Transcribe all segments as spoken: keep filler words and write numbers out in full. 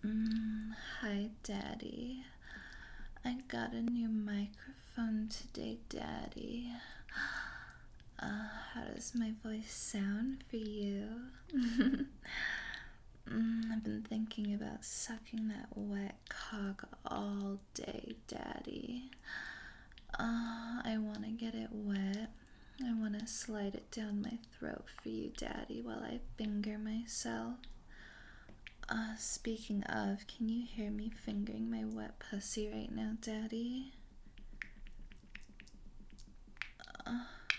Mm, hi, Daddy. I got a new microphone today, Daddy. Uh, how does my voice sound for you? mm, I've been thinking about sucking that wet cock all day, Daddy. Uh, I want to get it wet. I want to slide it down my throat for you, Daddy, while I finger myself. Uh, speaking of, can you hear me fingering my wet pussy right now, Daddy? Uh,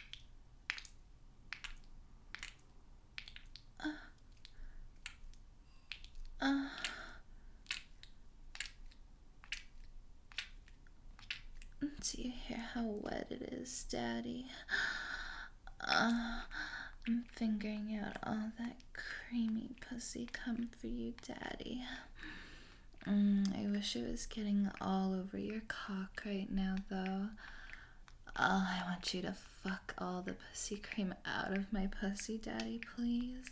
uh, uh. Do you hear how wet it is, Daddy? Uh, I'm fingering out all that creamy pussy cum for you, Daddy. Mm, I wish it was getting all over your cock right now, though. Oh, I want you to fuck all the pussy cream out of my pussy, Daddy, please.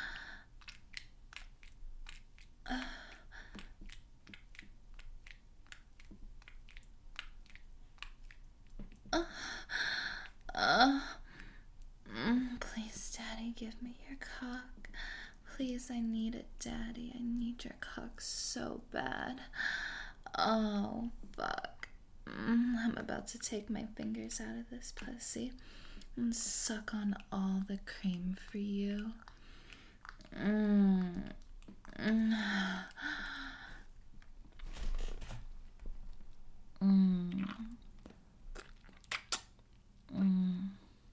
Uh, uh, uh, mm, please, Daddy, give me your cock. Please, I need it, Daddy. I need your cock so bad. Oh, fuck. Mm, I'm about to take my fingers out of this pussy and suck on all the cream for you. Mm. Mm. Mm. Mm.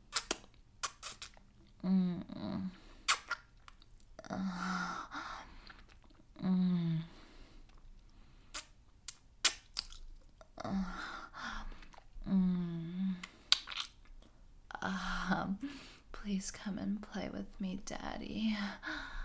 Mm. Uh. Mm. Uh. Mm. Um, please come and play with me, Daddy.